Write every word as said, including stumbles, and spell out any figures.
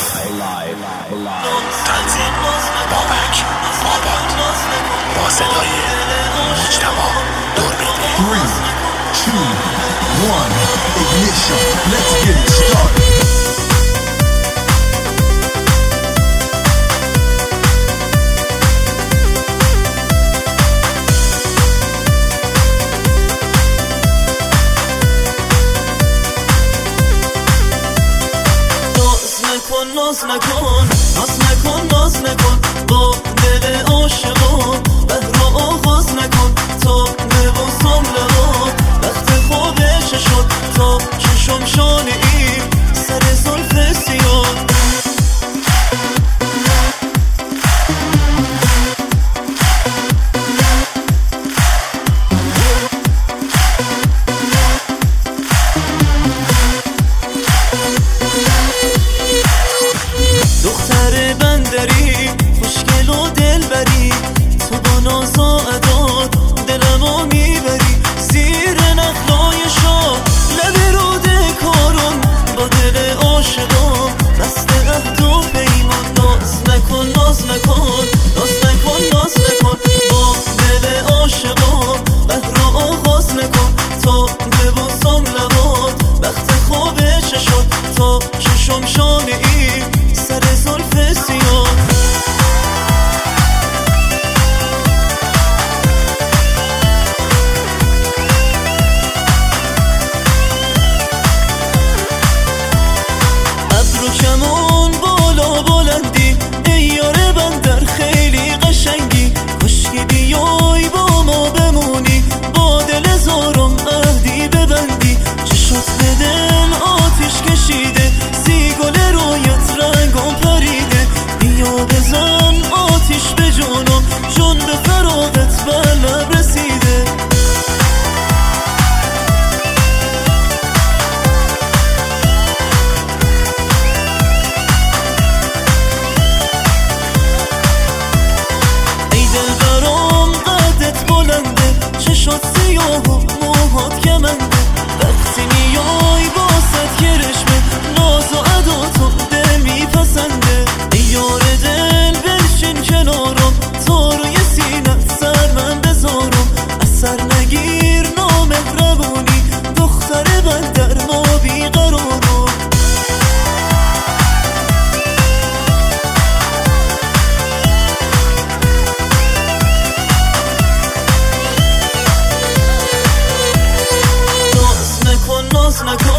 تنظیم بابک آباد با صدای مجتبی دوربینی. three, two, one, ignition, let's get it started. ناز نکن ناز نکن ناز نکن با دل عاشقان بهر آغاز نکن تا نوازم لبا وقت خوابش شد تا چشم شانه ای سر زلف سیاه دختر بندری خوشگل و دلبری تو با ناز و عداد دلمو میبری زیر نخلای شاه لب روده کارم با دل عاشقان بست عهد و پیمان ناز نکن ناز نکن ناز نکن ناز نکن با دل عاشقان بهر آغاز نکن تا ببوسم لبات وقت خوابش شد تا چشم شانه ای سر زلف سیاه ابرو کمون بالا بلندی ای یار بندر خیلی قشنگی کشکی بیای با ما بمونی با دل زارم عهدی ببندی چشات به دل آتیش کشیده سی گل رویت رنگم پریده بیا بزن آتیش به جانم جون به فراغت بر لب رسیده ای دل برام قدت بلنده چشات سیاه و موهات کمنده وقتی میای با صد کرشمه ناز و عداتو دل میپسنده ای یار دل بنشین کنارم تا روی سینت سر من بذارم اثر نگیر نامهربونی دختر بندر ما بیقرارم ناز نکن ناز نکن